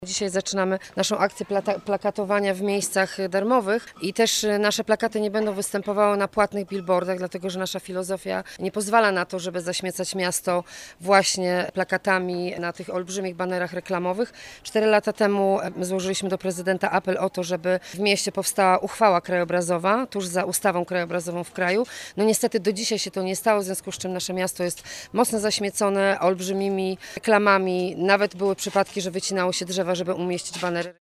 Dzisiaj zaczynamy naszą akcję plakatowania w miejscach darmowych i też nasze plakaty nie będą występowały na płatnych billboardach, dlatego że nasza filozofia nie pozwala na to, żeby zaśmiecać miasto właśnie plakatami na tych olbrzymich banerach reklamowych. 4 lata temu złożyliśmy do prezydenta apel o to, żeby w mieście powstała uchwała krajobrazowa, tuż za ustawą krajobrazową w kraju. No niestety do dzisiaj się to nie stało, w związku z czym nasze miasto jest mocno zaśmiecone olbrzymimi reklamami. Nawet były przypadki, że wycinało się drzewa, żeby umieścić banery.